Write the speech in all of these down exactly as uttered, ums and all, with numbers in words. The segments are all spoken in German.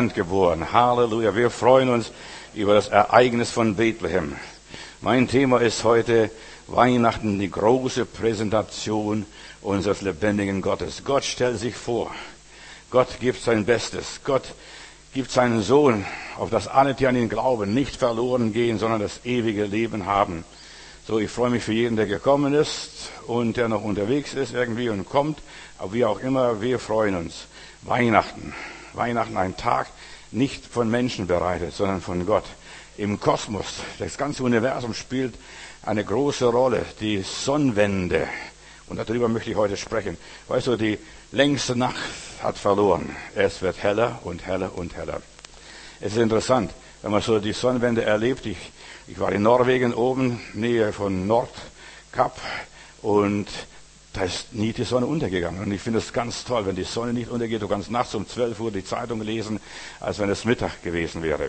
geboren. Halleluja. Wir freuen uns über das Ereignis von Bethlehem. Mein Thema ist heute Weihnachten, die große Präsentation unseres lebendigen Gottes. Gott stellt sich vor. Gott gibt sein Bestes. Gott gibt seinen Sohn, auf das alle, die an ihn glauben, nicht verloren gehen, sondern das ewige Leben haben. So, ich freue mich für jeden, der gekommen ist und der noch unterwegs ist irgendwie und kommt. Aber wie auch immer, wir freuen uns. Weihnachten. Weihnachten, ein Tag nicht von Menschen bereitet, sondern von Gott. Im Kosmos, das ganze Universum spielt eine große Rolle. Die Sonnenwende. Und darüber möchte ich heute sprechen. Weißt du, die längste Nacht hat verloren. Es wird heller und heller und heller. Es ist interessant, wenn man so die Sonnenwende erlebt. Ich, ich war in Norwegen oben, Nähe von Nordkap, und da ist nie die Sonne untergegangen. Und ich finde es ganz toll, wenn die Sonne nicht untergeht. Du kannst nachts um zwölf Uhr die Zeitung lesen, als wenn es Mittag gewesen wäre.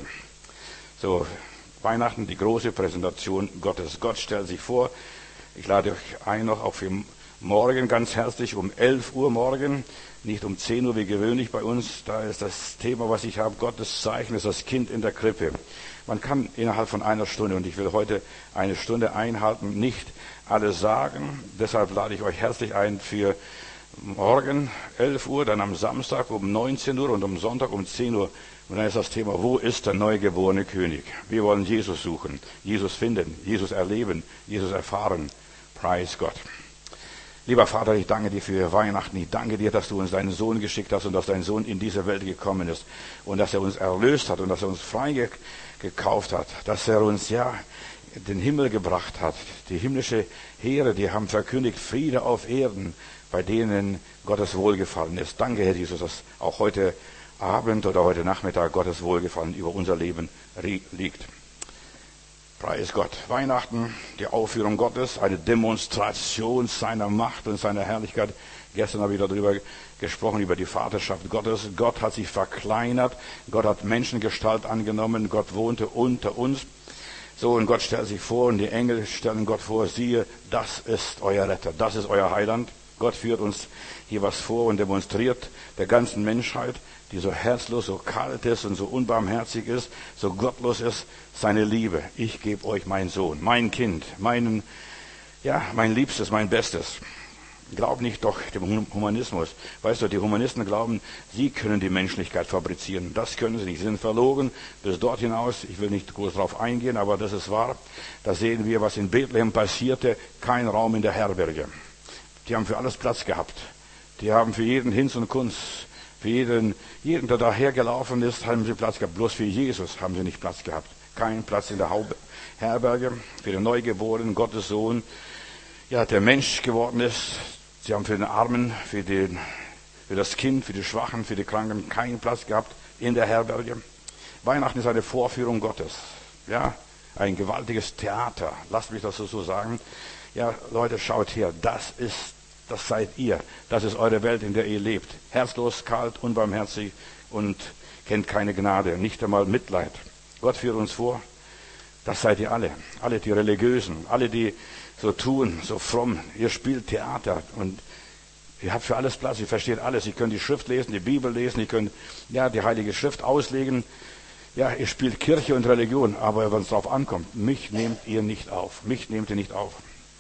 So, Weihnachten, die große Präsentation Gottes. Gott stellt sich vor. Ich lade euch ein noch auf morgen ganz herzlich um elf Uhr morgen, nicht um zehn Uhr wie gewöhnlich bei uns. Da ist das Thema, was ich habe, Gottes Zeichen ist das Kind in der Krippe. Man kann innerhalb von einer Stunde, und ich will heute eine Stunde einhalten, nicht alles sagen. Deshalb lade ich euch herzlich ein für morgen elf Uhr, dann am Samstag um neunzehn Uhr und am Sonntag um zehn Uhr. Und dann ist das Thema, wo ist der neugeborene König? Wir wollen Jesus suchen, Jesus finden, Jesus erleben, Jesus erfahren. Preis Gott. Lieber Vater, ich danke dir für Weihnachten. Ich danke dir, dass du uns deinen Sohn geschickt hast und dass dein Sohn in diese Welt gekommen ist und dass er uns erlöst hat und dass er uns freigekauft hat, dass er uns ja den Himmel gebracht hat. Die himmlische Heere, die haben verkündigt, Friede auf Erden, bei denen Gottes Wohlgefallen ist. Danke, Herr Jesus, dass auch heute Abend oder heute Nachmittag Gottes Wohlgefallen über unser Leben liegt. Preis Gott. Weihnachten, die Aufführung Gottes, eine Demonstration seiner Macht und seiner Herrlichkeit. Gestern habe ich darüber gesprochen, über die Vaterschaft Gottes. Gott hat sich verkleinert. Gott hat Menschengestalt angenommen. Gott wohnte unter uns. So, und Gott stellt sich vor und die Engel stellen Gott vor. Siehe, das ist euer Retter. Das ist euer Heiland. Gott führt uns hier was vor und demonstriert der ganzen Menschheit, die so herzlos, so kalt ist und so unbarmherzig ist, so gottlos ist, seine Liebe. Ich gebe euch meinen Sohn, mein Kind, meinen, ja, mein Liebstes, mein Bestes. Glaub nicht doch dem Humanismus. Weißt du, die Humanisten glauben, sie können die Menschlichkeit fabrizieren. Das können sie nicht. Sie sind verlogen bis dort hinaus. Ich will nicht groß darauf eingehen, aber das ist wahr. Da sehen wir, was in Bethlehem passierte. Kein Raum in der Herberge. Die haben für alles Platz gehabt. Die haben für jeden Hinz und Kunst, für jeden, jeden, der dahergelaufen ist, haben sie Platz gehabt. Bloß für Jesus haben sie nicht Platz gehabt. Kein Platz in der Herberge. Für den Neugeborenen, Gottes Sohn, ja, der Mensch geworden ist. Sie haben für den Armen, für, den, für das Kind, für die Schwachen, für die Kranken keinen Platz gehabt in der Herberge. Weihnachten ist eine Vorführung Gottes. Ja, ein gewaltiges Theater. Lasst mich das so sagen. Ja, Leute, schaut her. Das ist, das seid ihr. Das ist eure Welt, in der ihr lebt. Herzlos, kalt, unbarmherzig und kennt keine Gnade. Nicht einmal Mitleid. Gott führt uns vor. Das seid ihr alle. Alle die Religiösen. Alle, die so tun, so fromm. Ihr spielt Theater und ihr habt für alles Platz. Ihr versteht alles. Ihr könnt die Schrift lesen, die Bibel lesen. Ihr könnt, ja, die Heilige Schrift auslegen. Ja, ihr spielt Kirche und Religion. Aber wenn es darauf ankommt, mich nehmt ihr nicht auf. Mich nehmt ihr nicht auf.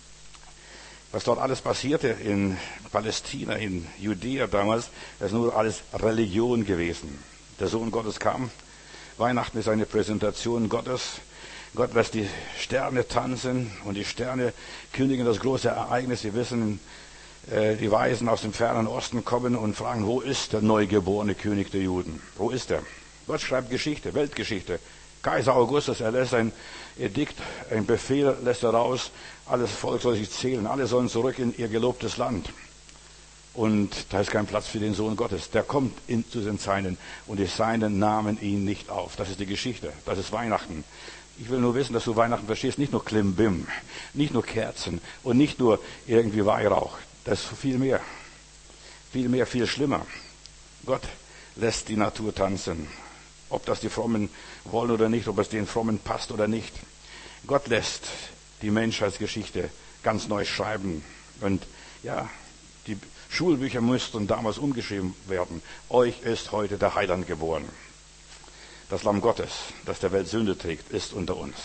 Was dort alles passierte in Palästina, in Judäa damals, das ist nur alles Religion gewesen. Der Sohn Gottes kam. Weihnachten ist eine Präsentation Gottes. Gott lässt die Sterne tanzen und die Sterne kündigen das große Ereignis. Sie wissen, die Weisen aus dem fernen Osten kommen und fragen, wo ist der neugeborene König der Juden? Wo ist er? Gott schreibt Geschichte, Weltgeschichte. Kaiser Augustus, er lässt ein Edikt, ein Befehl lässt er raus, alles Volk soll sich zählen, alle sollen zurück in ihr gelobtes Land. Und da ist kein Platz für den Sohn Gottes. Der kommt in, zu den Seinen und die Seinen nahmen ihn nicht auf. Das ist die Geschichte, das ist Weihnachten. Ich will nur wissen, dass du Weihnachten verstehst, nicht nur Klimbim, nicht nur Kerzen und nicht nur irgendwie Weihrauch. Das ist viel mehr, viel mehr, viel schlimmer. Gott lässt die Natur tanzen. Ob das die Frommen wollen oder nicht, ob es den Frommen passt oder nicht. Gott lässt die Menschheitsgeschichte ganz neu schreiben. Und ja, die Schulbücher mussten damals umgeschrieben werden. Euch ist heute der Heiland geboren. Das Lamm Gottes, das der Welt Sünde trägt, ist unter uns.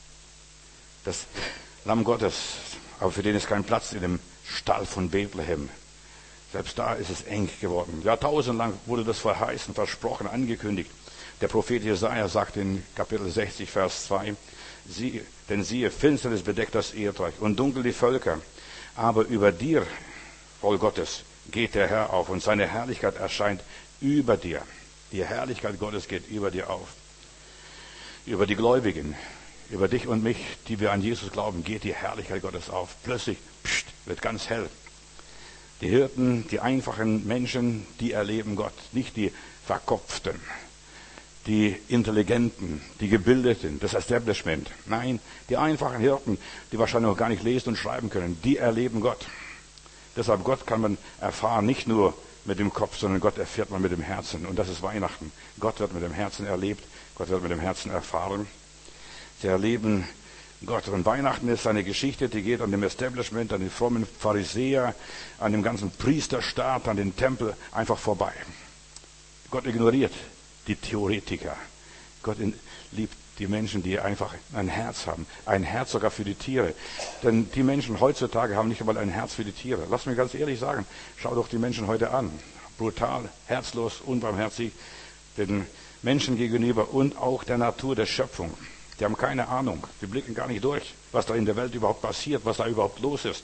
Das Lamm Gottes, aber für den ist kein Platz in dem Stall von Bethlehem. Selbst da ist es eng geworden. Jahrtausendlang wurde das verheißen, versprochen, angekündigt. Der Prophet Jesaja sagt in Kapitel sechzig, Vers zwei, Sie, denn siehe, Finsternis bedeckt das Erdreich und dunkel die Völker. Aber über dir, Volk Gottes, geht der Herr auf und seine Herrlichkeit erscheint über dir. Die Herrlichkeit Gottes geht über dir auf. Über die Gläubigen, über dich und mich, die wir an Jesus glauben, geht die Herrlichkeit Gottes auf. Plötzlich pst, wird ganz hell. Die Hirten, die einfachen Menschen, die erleben Gott, nicht die Verkopften, die Intelligenten, die Gebildeten, das Establishment. Nein, die einfachen Hirten, die wahrscheinlich noch gar nicht lesen und schreiben können, die erleben Gott. Deshalb Gott kann man erfahren, nicht nur mit dem Kopf, sondern Gott erfährt man mit dem Herzen. Und das ist Weihnachten. Gott wird mit dem Herzen erlebt, Gott wird mit dem Herzen erfahren. Sie erleben Gott. Und Weihnachten ist eine Geschichte, die geht an dem Establishment, an den frommen Pharisäer, an dem ganzen Priesterstaat, an den Tempel einfach vorbei. Gott ignoriert die Theoretiker. Gott liebt die Menschen, die einfach ein Herz haben. Ein Herz sogar für die Tiere. Denn die Menschen heutzutage haben nicht einmal ein Herz für die Tiere. Lass mich ganz ehrlich sagen, schau doch die Menschen heute an. Brutal, herzlos, unbarmherzig den Menschen gegenüber und auch der Natur, der Schöpfung. Die haben keine Ahnung. Die blicken gar nicht durch, was da in der Welt überhaupt passiert, was da überhaupt los ist.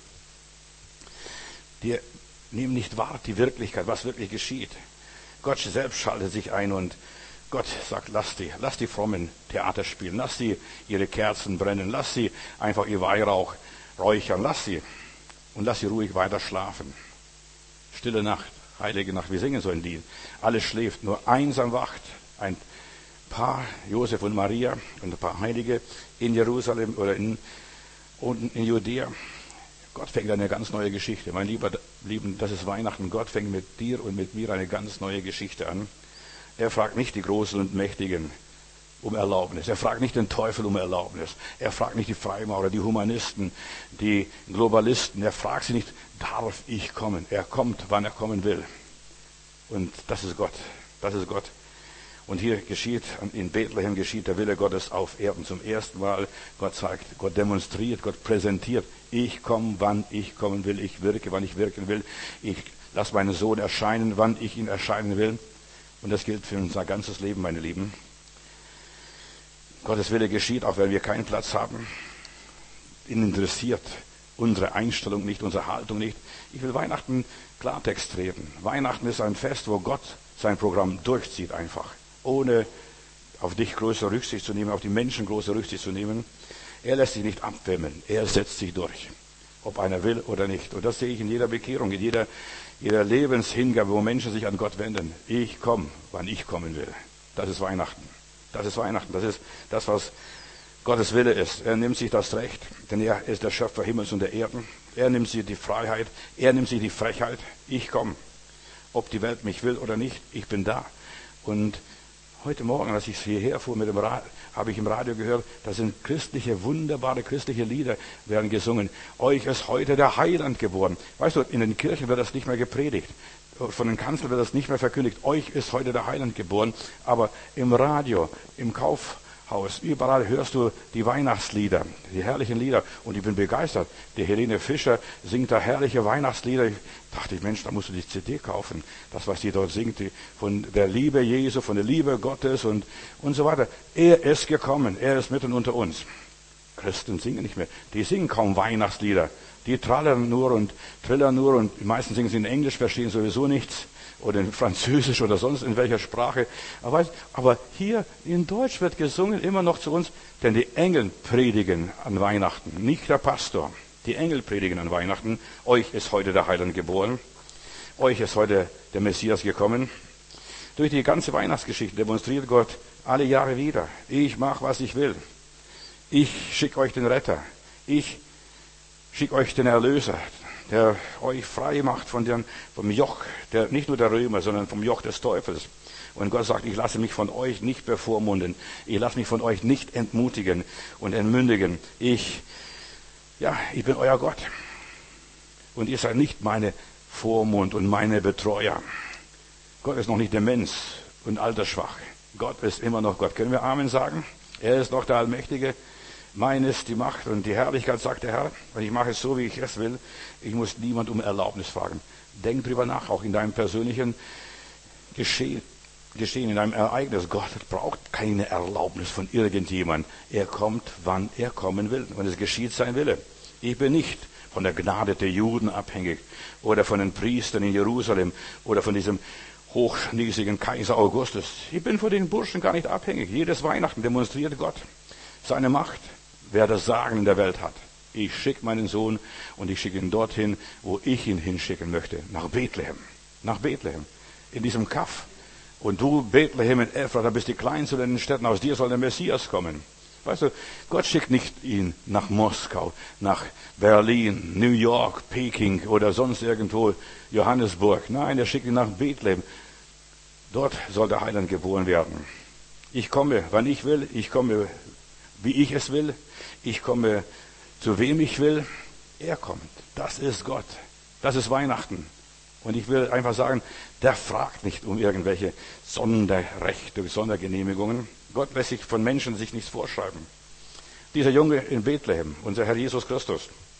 Die nehmen nicht wahr die Wirklichkeit, was wirklich geschieht. Gott selbst schaltet sich ein und Gott sagt, lass die, lass die frommen Theater spielen, lass sie ihre Kerzen brennen, lass sie einfach ihr Weihrauch räuchern, lass sie und lass sie ruhig weiter schlafen. Stille Nacht, heilige Nacht, wir singen so ein Lied. Alles schläft, nur einsam wacht. Ein Paar, Josef und Maria und ein paar Heilige in Jerusalem oder in, unten in Judäa. Gott fängt eine ganz neue Geschichte. Mein lieber Lieben, das ist Weihnachten. Gott fängt mit dir und mit mir eine ganz neue Geschichte an. Er fragt nicht die Großen und Mächtigen um Erlaubnis. Er fragt nicht den Teufel um Erlaubnis. Er fragt nicht die Freimaurer, die Humanisten, die Globalisten. Er fragt sie nicht, darf ich kommen? Er kommt, wann er kommen will. Und das ist Gott. Das ist Gott. Und hier geschieht, in Bethlehem geschieht der Wille Gottes auf Erden zum ersten Mal. Gott zeigt, Gott demonstriert, Gott präsentiert. Ich komme, wann ich kommen will. Ich wirke, wann ich wirken will. Ich lasse meinen Sohn erscheinen, wann ich ihn erscheinen will. Und das gilt für unser ganzes Leben, meine Lieben. Gottes Wille geschieht, auch wenn wir keinen Platz haben. Ihn interessiert unsere Einstellung nicht, unsere Haltung nicht. Ich will Weihnachten Klartext reden. Weihnachten ist ein Fest, wo Gott sein Programm durchzieht einfach. Ohne auf dich größere Rücksicht zu nehmen, auf die Menschen größere Rücksicht zu nehmen. Er lässt sich nicht abwimmeln. Er setzt sich durch. Ob einer will oder nicht. Und das sehe ich in jeder Bekehrung, in jeder, jeder Lebenshingabe, wo Menschen sich an Gott wenden. Ich komme, wann ich kommen will. Das ist Weihnachten. Das ist Weihnachten. Das ist das, was Gottes Wille ist. Er nimmt sich das Recht, denn er ist der Schöpfer Himmels und der Erden. Er nimmt sich die Freiheit. Er nimmt sich die Frechheit. Ich komme. Ob die Welt mich will oder nicht, ich bin da. Und heute Morgen, als ich hierher fuhr mit dem Rad, habe ich im Radio gehört, da sind christliche, wunderbare christliche Lieder werden gesungen. Euch ist heute der Heiland geboren. Weißt du, in den Kirchen wird das nicht mehr gepredigt. Von den Kanzeln wird das nicht mehr verkündigt. Euch ist heute der Heiland geboren. Aber im Radio, im Kaufhaus, überall hörst du die Weihnachtslieder, die herrlichen Lieder. Und ich bin begeistert. Die Helene Fischer singt da herrliche Weihnachtslieder. Ich dachte, Mensch, da musst du die C D kaufen. Das, was sie dort singt, die, von der Liebe Jesu, von der Liebe Gottes und, und so weiter. Er ist gekommen. Er ist mitten unter uns. Christen singen nicht mehr. Die singen kaum Weihnachtslieder. Die trallern nur und trillern nur und die meisten singen sie in Englisch, verstehen sowieso nichts. Oder in Französisch oder sonst in welcher Sprache. Aber, weißt, aber hier in Deutsch wird gesungen immer noch zu uns, denn die Engel predigen an Weihnachten, nicht der Pastor. Die Engel predigen an Weihnachten. Euch ist heute der Heiland geboren. Euch ist heute der Messias gekommen. Durch die ganze Weihnachtsgeschichte demonstriert Gott alle Jahre wieder. Ich mache, was ich will. Ich schicke euch den Retter. Ich schicke euch den Erlöser, der euch frei macht von dem, vom Joch, der, nicht nur der Römer, sondern vom Joch des Teufels. Und Gott sagt, ich lasse mich von euch nicht bevormunden. Ich lasse mich von euch nicht entmutigen und entmündigen. Ich, ja, ich bin euer Gott. Und ihr seid nicht meine Vormund und meine Betreuer. Gott ist noch nicht dement und altersschwach. Gott ist immer noch Gott. Können wir Amen sagen? Er ist noch der Allmächtige. Mein ist die Macht und die Herrlichkeit, sagt der Herr. Und ich mache es so, wie ich es will. Ich muss niemand um Erlaubnis fragen. Denk drüber nach, auch in deinem persönlichen Geschehen, Geschehen in deinem Ereignis. Gott braucht keine Erlaubnis von irgendjemandem. Er kommt, wann er kommen will. Und es geschieht sein Wille. Ich bin nicht von der Gnade der Juden abhängig oder von den Priestern in Jerusalem oder von diesem hochnäsigen Kaiser Augustus. Ich bin von den Burschen gar nicht abhängig. Jedes Weihnachten demonstriert Gott seine Macht, wer das Sagen in der Welt hat. Ich schicke meinen Sohn und ich schicke ihn dorthin, wo ich ihn hinschicken möchte. Nach Bethlehem. Nach Bethlehem. In diesem Kaff. Und du, Bethlehem in Ephrata, bist die kleinste in den Städten. Aus dir soll der Messias kommen. Weißt du, Gott schickt nicht ihn nach Moskau, nach Berlin, New York, Peking oder sonst irgendwo, Johannesburg. Nein, er schickt ihn nach Bethlehem. Dort soll der Heiland geboren werden. Ich komme, wann ich will. Ich komme, wie ich es will. Ich komme, zu wem ich will. Er kommt. Das ist Gott. Das ist Weihnachten. Und ich will einfach sagen, der fragt nicht um irgendwelche Sonderrechte, Sondergenehmigungen. Gott lässt sich von Menschen sich nichts vorschreiben. Dieser Junge in Bethlehem, unser Herr Jesus Christus,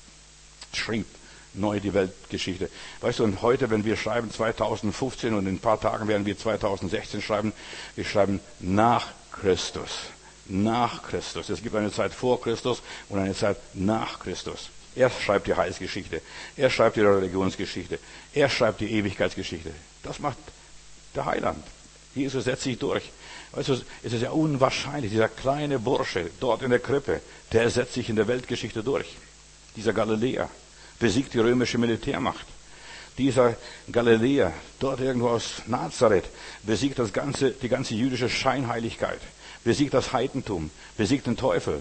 schrieb neu die Weltgeschichte. Weißt du, und heute, wenn wir schreiben zweitausendfünfzehn und in ein paar Tagen werden wir zweitausendsechzehn schreiben, wir schreiben nach Christus. Nach Christus. Es gibt eine Zeit vor Christus und eine Zeit nach Christus. Er schreibt die Heilsgeschichte. Er schreibt die Religionsgeschichte. Er schreibt die Ewigkeitsgeschichte. Das macht der Heiland. Jesus setzt sich durch. Weißt du, es ist ja unwahrscheinlich. Dieser kleine Bursche dort in der Krippe, der setzt sich in der Weltgeschichte durch. Dieser Galiläer besiegt die römische Militärmacht. Dieser Galiläer, dort irgendwo aus Nazareth, besiegt das ganze, die ganze jüdische Scheinheiligkeit, besiegt das Heidentum, besiegt den Teufel.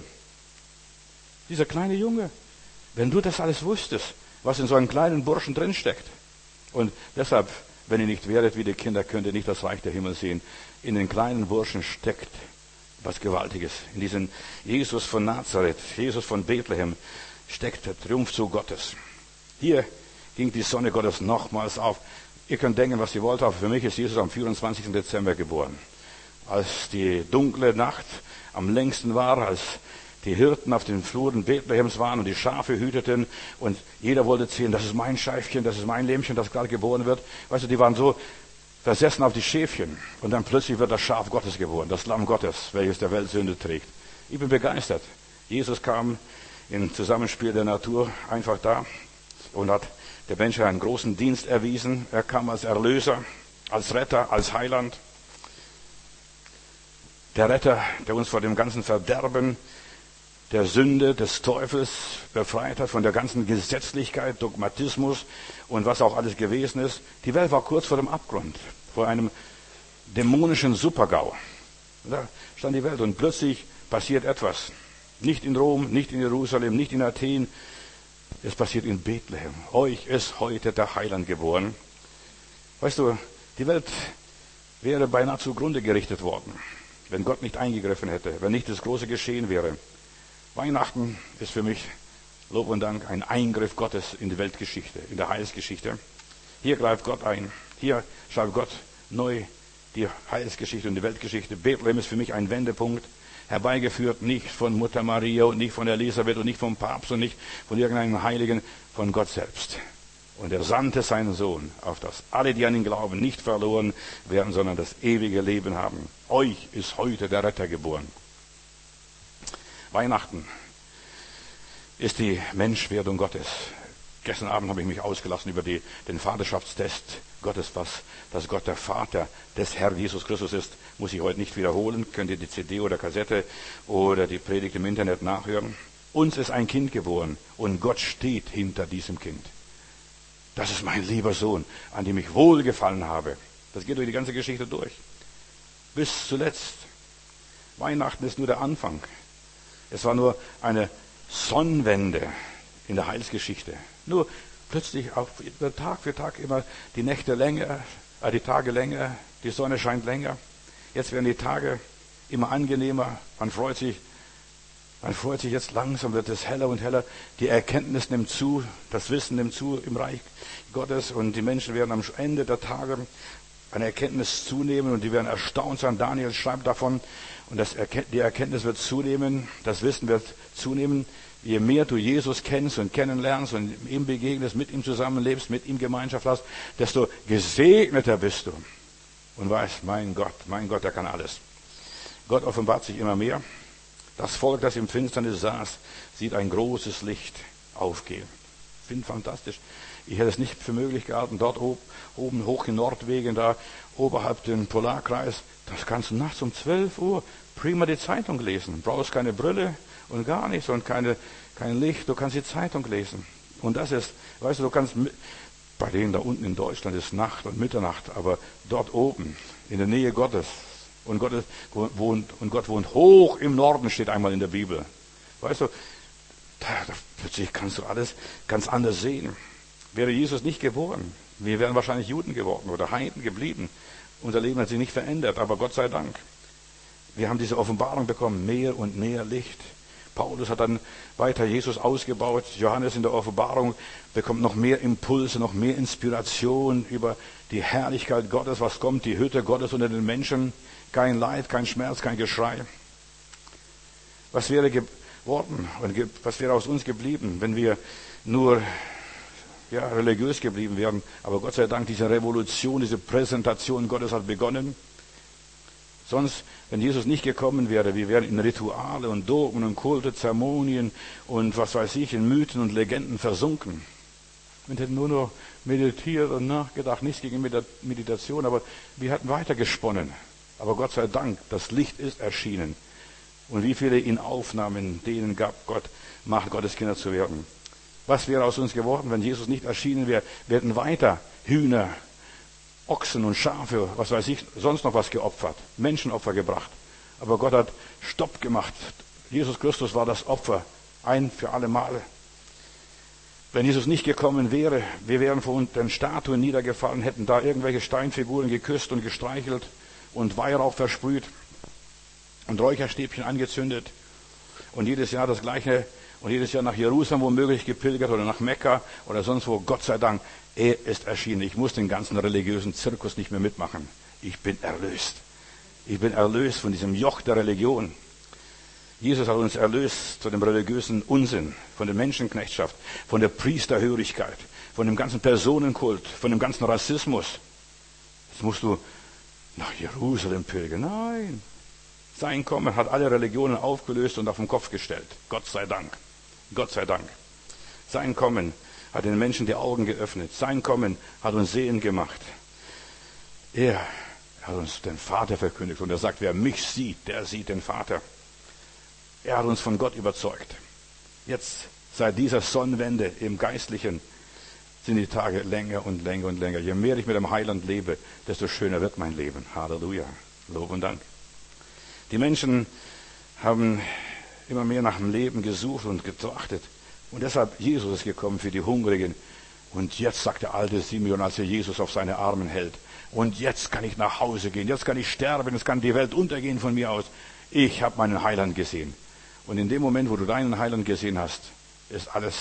Dieser kleine Junge, wenn du das alles wusstest, was in so einem kleinen Burschen drinsteckt. Und deshalb, wenn ihr nicht wäret wie die Kinder, könnt ihr nicht das Reich der Himmel sehen. In den kleinen Burschen steckt was Gewaltiges. In diesem Jesus von Nazareth, Jesus von Bethlehem, steckt der Triumphzug Gottes. Hier ging die Sonne Gottes nochmals auf. Ihr könnt denken, was ihr wollt, aber für mich ist Jesus am vierundzwanzigsten Dezember geboren. Als die dunkle Nacht am längsten war, als die Hirten auf den Fluren Bethlehems waren und die Schafe hüteten und jeder wollte zählen, das ist mein Scheifchen, das ist mein Lämmchen, das gerade geboren wird. Weißt du, die waren so versessen auf die Schäfchen und dann plötzlich wird das Schaf Gottes geboren, das Lamm Gottes, welches der Welt Sünde trägt. Ich bin begeistert. Jesus kam im Zusammenspiel der Natur einfach da und hat der Menschheit einen großen Dienst erwiesen. Er kam als Erlöser, als Retter, als Heiland. Der Retter, der uns vor dem ganzen Verderben der Sünde, des Teufels befreit hat, von der ganzen Gesetzlichkeit, Dogmatismus und was auch alles gewesen ist. Die Welt war kurz vor dem Abgrund, vor einem dämonischen Supergau. Da stand die Welt und plötzlich passiert etwas. Nicht in Rom, nicht in Jerusalem, nicht in Athen. Es passiert in Bethlehem. Euch ist heute der Heiland geboren. Weißt du, die Welt wäre beinahe zugrunde gerichtet worden, wenn Gott nicht eingegriffen hätte, wenn nicht das große Geschehen wäre. Weihnachten ist für mich, Lob und Dank, ein Eingriff Gottes in die Weltgeschichte, in der Heilsgeschichte. Hier greift Gott ein. Hier schreibt Gott neu die Heilsgeschichte und die Weltgeschichte. Bethlehem ist für mich ein Wendepunkt, herbeigeführt nicht von Mutter Maria und nicht von Elisabeth und nicht vom Papst und nicht von irgendeinem Heiligen, von Gott selbst. Und er sandte seinen Sohn, auf dass alle, die an ihn glauben, nicht verloren werden, sondern das ewige Leben haben. Euch ist heute der Retter geboren. Weihnachten ist die Menschwerdung Gottes. Gestern Abend habe ich mich ausgelassen über die, den Vaterschaftstest Gottes, was, dass Gott der Vater des Herrn Jesus Christus ist, muss ich heute nicht wiederholen. Könnt ihr die C D oder Kassette oder die Predigt im Internet nachhören. Uns ist ein Kind geboren und Gott steht hinter diesem Kind. Das ist mein lieber Sohn, an dem ich wohlgefallen habe. Das geht durch die ganze Geschichte durch. Bis zuletzt. Weihnachten ist nur der Anfang. Es war nur eine Sonnenwende in der Heilsgeschichte. Nur plötzlich auch Tag für Tag immer die Nächte länger, äh, die Tage länger, die Sonne scheint länger. Jetzt werden die Tage immer angenehmer. Man freut sich, man freut sich jetzt langsam, wird es heller und heller. Die Erkenntnis nimmt zu, das Wissen nimmt zu im Reich Gottes und die Menschen werden am Ende der Tage an Erkenntnis zunehmen und die werden erstaunt sein. Daniel schreibt davon, und das, die Erkenntnis wird zunehmen, das Wissen wird zunehmen, je mehr du Jesus kennst und kennenlernst und ihm begegnest, mit ihm zusammenlebst, mit ihm Gemeinschaft hast, desto gesegneter bist du. Und weißt, mein Gott, mein Gott, der kann alles. Gott offenbart sich immer mehr. Das Volk, das im Finsternis saß, sieht ein großes Licht aufgehen. Ich finde fantastisch. Ich hätte es nicht für möglich gehalten, dort oben hoch in Nordwegen, da oberhalb den Polarkreis, das kannst du nachts um zwölf Uhr prima die Zeitung lesen. Du brauchst keine Brille und gar nichts und keine, kein Licht, du kannst die Zeitung lesen. Und das ist, weißt du, du kannst, bei denen da unten in Deutschland ist Nacht und Mitternacht, aber dort oben, in der Nähe Gottes, und Gott, ist, wohnt, und Gott wohnt hoch im Norden, steht einmal in der Bibel. Weißt du, da, da plötzlich kannst du alles ganz anders sehen. Wäre Jesus nicht geboren, wir wären wahrscheinlich Juden geworden oder Heiden geblieben. Unser Leben hat sich nicht verändert, aber Gott sei Dank. Wir haben diese Offenbarung bekommen, mehr und mehr Licht. Paulus hat dann weiter Jesus ausgebaut. Johannes in der Offenbarung bekommt noch mehr Impulse, noch mehr Inspiration über die Herrlichkeit Gottes, was kommt, die Hütte Gottes unter den Menschen. Kein Leid, kein Schmerz, kein Geschrei. Was wäre geworden und was wäre aus uns geblieben, wenn wir nur ja, religiös geblieben wären? Aber Gott sei Dank, diese Revolution, diese Präsentation Gottes hat begonnen. Sonst, wenn Jesus nicht gekommen wäre, wir wären in Rituale und Dogmen und Kulte, Zeremonien und was weiß ich, in Mythen und Legenden versunken. Wir hätten nur noch meditiert und nachgedacht, nichts gegen Meditation, aber wir hätten weiter gesponnen. Aber Gott sei Dank, das Licht ist erschienen. Und wie viele ihn aufnahmen, denen gab Gott Macht, Gottes Kinder zu werden. Was wäre aus uns geworden, wenn Jesus nicht erschienen wäre? Wir hätten weiter Hühner, Ochsen und Schafe, was weiß ich, sonst noch was geopfert, Menschenopfer gebracht. Aber Gott hat Stopp gemacht. Jesus Christus war das Opfer, ein für alle Male. Wenn Jesus nicht gekommen wäre, wir wären vor den Statuen niedergefallen, hätten da irgendwelche Steinfiguren geküsst und gestreichelt und Weihrauch versprüht und Räucherstäbchen angezündet und jedes Jahr das Gleiche und jedes Jahr nach Jerusalem womöglich gepilgert oder nach Mekka oder sonst wo. Gott sei Dank, er ist erschienen. Ich muss den ganzen religiösen Zirkus nicht mehr mitmachen. Ich bin erlöst. Ich bin erlöst von diesem Joch der Religion. Jesus hat uns erlöst von dem religiösen Unsinn, von der Menschenknechtschaft, von der Priesterhörigkeit, von dem ganzen Personenkult, von dem ganzen Rassismus. Jetzt musst du nach Jerusalem pilgern. Nein. Sein Kommen hat alle Religionen aufgelöst und auf den Kopf gestellt. Gott sei Dank. Gott sei Dank. Sein Kommen hat den Menschen die Augen geöffnet. Sein Kommen hat uns sehend gemacht. Er hat uns den Vater verkündigt. Und er sagt, wer mich sieht, der sieht den Vater. Er hat uns von Gott überzeugt. Jetzt, seit dieser Sonnenwende im Geistlichen, sind die Tage länger und länger und länger. Je mehr ich mit dem Heiland lebe, desto schöner wird mein Leben. Halleluja. Lob und Dank. Die Menschen haben immer mehr nach dem Leben gesucht und getrachtet. Und deshalb, Jesus ist gekommen für die Hungrigen. Und jetzt, sagt der alte Simeon, als er Jesus auf seine Armen hält, und jetzt kann ich nach Hause gehen, jetzt kann ich sterben, jetzt kann die Welt untergehen von mir aus. Ich habe meinen Heiland gesehen. Und in dem Moment, wo du deinen Heiland gesehen hast, ist alles,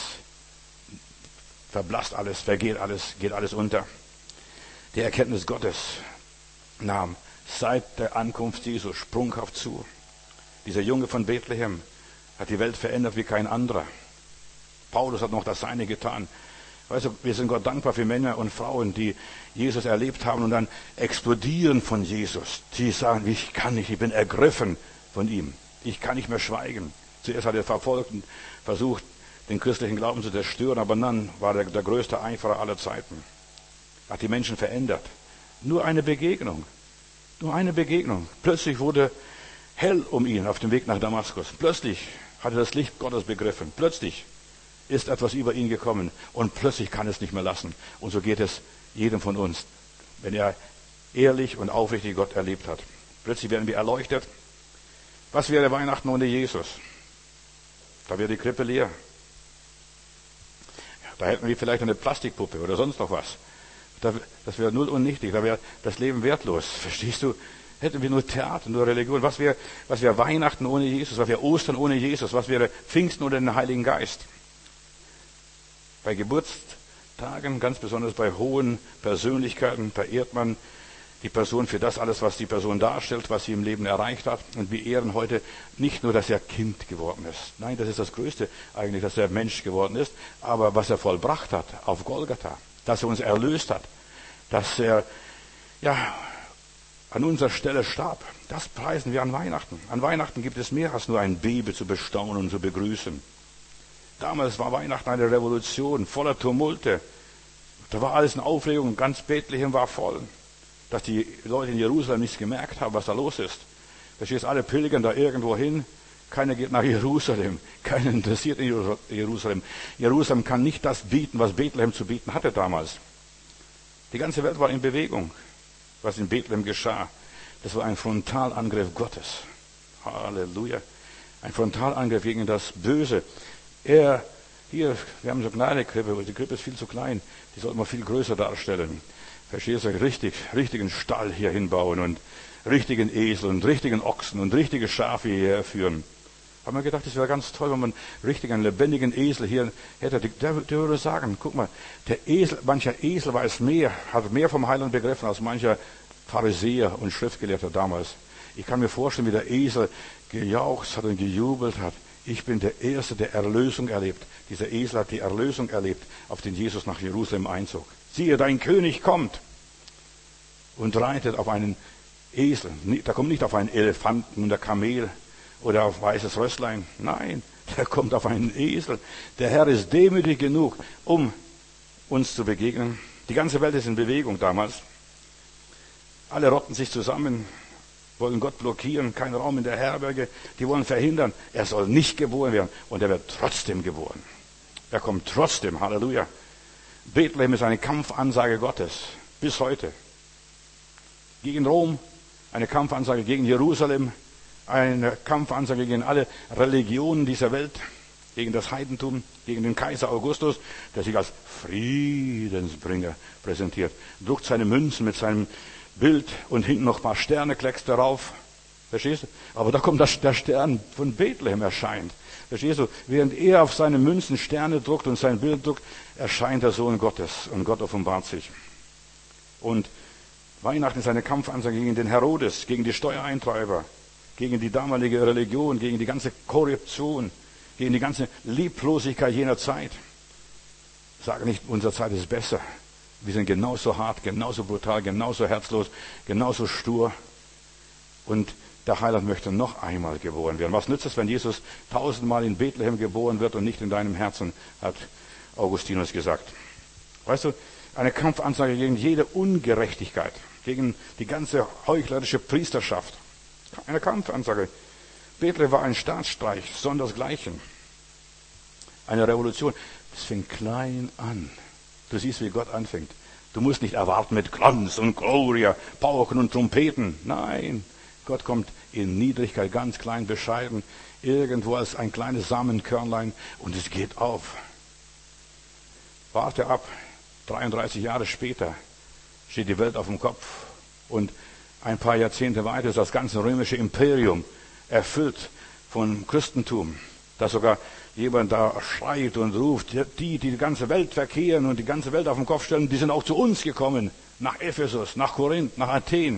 verblasst alles, vergeht alles, geht alles unter. Die Erkenntnis Gottes nahm seit der Ankunft Jesu sprunghaft zu. Dieser Junge von Bethlehem hat die Welt verändert wie kein anderer. Paulus hat noch das Seine getan. Weißt du, wir sind Gott dankbar für Männer und Frauen, die Jesus erlebt haben und dann explodieren von Jesus. Die sagen, ich kann nicht, ich bin ergriffen von ihm. Ich kann nicht mehr schweigen. Zuerst hat er verfolgt und versucht, den christlichen Glauben zu zerstören, aber dann war er der größte Eiferer aller Zeiten. Hat die Menschen verändert. Nur eine Begegnung. Nur eine Begegnung. Plötzlich wurde hell um ihn auf dem Weg nach Damaskus. Plötzlich hat er das Licht Gottes begriffen. Plötzlich ist etwas über ihn gekommen und plötzlich kann es nicht mehr lassen. Und so geht es jedem von uns, wenn er ehrlich und aufrichtig Gott erlebt hat. Plötzlich werden wir erleuchtet. Was wäre Weihnachten ohne Jesus? Da wäre die Krippe leer. Da hätten wir vielleicht eine Plastikpuppe oder sonst noch was. Das wäre null und nichtig. Da wäre das Leben wertlos. Verstehst du? Hätten wir nur Theater, nur Religion. Was wäre, was wäre Weihnachten ohne Jesus? Was wäre Ostern ohne Jesus? Was wäre Pfingsten ohne den Heiligen Geist? Bei Geburtstagen, ganz besonders bei hohen Persönlichkeiten, verehrt man die Person für das alles, was die Person darstellt, was sie im Leben erreicht hat. Und wir ehren heute nicht nur, dass er Kind geworden ist. Nein, das ist das Größte eigentlich, dass er Mensch geworden ist. Aber was er vollbracht hat auf Golgatha, dass er uns erlöst hat, dass er ja an unserer Stelle starb, das preisen wir an Weihnachten. An Weihnachten gibt es mehr als nur ein Baby zu bestaunen und zu begrüßen. Damals war Weihnachten eine Revolution, voller Tumulte. Da war alles in Aufregung, ganz Bethlehem war voll. Dass die Leute in Jerusalem nichts gemerkt haben, was da los ist. Verstehst, alle pilgern da irgendwo hin. Keiner geht nach Jerusalem. Keiner interessiert in Jerusalem. Jerusalem kann nicht das bieten, was Bethlehem zu bieten hatte damals. Die ganze Welt war in Bewegung, was in Bethlehem geschah. Das war ein Frontalangriff Gottes. Halleluja. Ein Frontalangriff gegen das Böse. Er, hier, wir haben so eine kleine Krippe, die Krippe ist viel zu klein. Die sollte man viel größer darstellen. Verstehst du, richtig, richtigen Stall hier hinbauen und richtigen Esel und richtigen Ochsen und richtige Schafe hierher führen. Haben wir gedacht, das wäre ganz toll, wenn man richtig einen lebendigen Esel hier hätte. Der, der würde sagen, guck mal, der Esel, mancher Esel weiß mehr, hat mehr vom Heiland begriffen als mancher Pharisäer und Schriftgelehrter damals. Ich kann mir vorstellen, wie der Esel gejauchzt hat und gejubelt hat. Ich bin der Erste, der Erlösung erlebt. Dieser Esel hat die Erlösung erlebt, auf den Jesus nach Jerusalem einzog. Siehe, dein König kommt und reitet auf einen Esel. Da kommt nicht auf einen Elefanten oder Kamel oder auf weißes Rösslein. Nein, der kommt auf einen Esel. Der Herr ist demütig genug, um uns zu begegnen. Die ganze Welt ist in Bewegung damals. Alle rotten sich zusammen, wollen Gott blockieren, kein Raum in der Herberge. Die wollen verhindern, er soll nicht geboren werden. Und er wird trotzdem geboren. Er kommt trotzdem, Halleluja. Bethlehem ist eine Kampfansage Gottes, bis heute. Gegen Rom, eine Kampfansage gegen Jerusalem, eine Kampfansage gegen alle Religionen dieser Welt, gegen das Heidentum, gegen den Kaiser Augustus, der sich als Friedensbringer präsentiert. Druckt seine Münzen mit seinem Bild und hinten noch ein paar Sterneklecks darauf. Verstehst du? Aber da kommt das, der Stern von Bethlehem erscheint. Verstehst du? Während er auf seine Münzen Sterne druckt und sein Bild druckt, erscheint der Sohn Gottes und Gott offenbart sich. Und Weihnachten ist eine Kampfansage gegen den Herodes, gegen die Steuereintreiber, gegen die damalige Religion, gegen die ganze Korruption, gegen die ganze Lieblosigkeit jener Zeit. Ich sage nicht, unsere Zeit ist besser. Wir sind genauso hart, genauso brutal, genauso herzlos, genauso stur. Und der Heiland möchte noch einmal geboren werden. Was nützt es, wenn Jesus tausendmal in Bethlehem geboren wird und nicht in deinem Herzen, hat Augustinus gesagt. Weißt du, eine Kampfansage gegen jede Ungerechtigkeit, gegen die ganze heuchlerische Priesterschaft. Eine Kampfansage. Bethlehem war ein Staatsstreich, sondersgleichen. Eine Revolution. Das fing klein an. Du siehst, wie Gott anfängt. Du musst nicht erwarten mit Glanz und Gloria, Pauken und Trompeten. Nein, Gott kommt in Niedrigkeit, ganz klein, bescheiden, irgendwo als ein kleines Samenkörnlein und es geht auf. Warte ab, dreiunddreißig Jahre später steht die Welt auf dem Kopf und ein paar Jahrzehnte weiter ist das ganze römische Imperium erfüllt von Christentum, dass sogar jemand da schreit und ruft, die, die die ganze Welt verkehren und die ganze Welt auf den Kopf stellen, die sind auch zu uns gekommen, nach Ephesus, nach Korinth, nach Athen.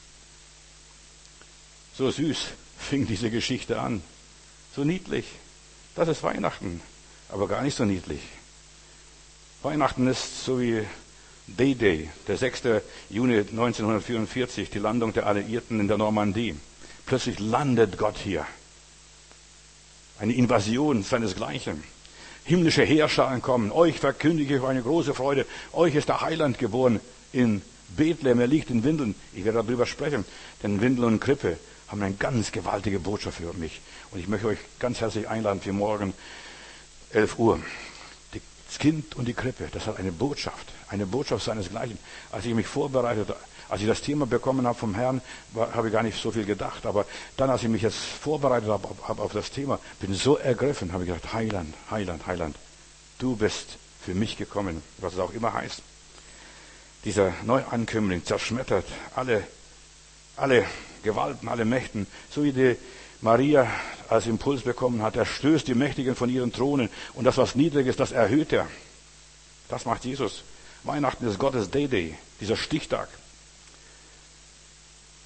So süß fing diese Geschichte an. So niedlich. Das ist Weihnachten. Aber gar nicht so niedlich. Weihnachten ist so wie D-Day, der sechste Juni neunzehnhundertvierundvierzig, die Landung der Alliierten in der Normandie. Plötzlich landet Gott hier. Eine Invasion seinesgleichen. Himmlische Heerscharen kommen. Euch verkündige ich eine große Freude. Euch ist der Heiland geboren in Bethlehem. Er liegt in Windeln. Ich werde darüber sprechen. Denn Windeln und Krippe haben eine ganz gewaltige Botschaft für mich. Und ich möchte euch ganz herzlich einladen für morgen elf Uhr. Das Kind und die Krippe, das hat eine Botschaft. Eine Botschaft seinesgleichen. Als ich mich vorbereitet, als ich das Thema bekommen habe vom Herrn, war, habe ich gar nicht so viel gedacht. Aber dann, als ich mich jetzt vorbereitet habe, habe auf das Thema, bin so ergriffen, habe ich gedacht, Heiland, Heiland, Heiland, du bist für mich gekommen, was es auch immer heißt. Dieser Neuankömmling zerschmettert alle, alle Gewalten, alle Mächten, so wie die Maria als Impuls bekommen hat. Er stößt die Mächtigen von ihren Thronen und das, was niedrig ist, das erhöht er. Das macht Jesus. Weihnachten ist Gottes Day-Day, dieser Stichtag.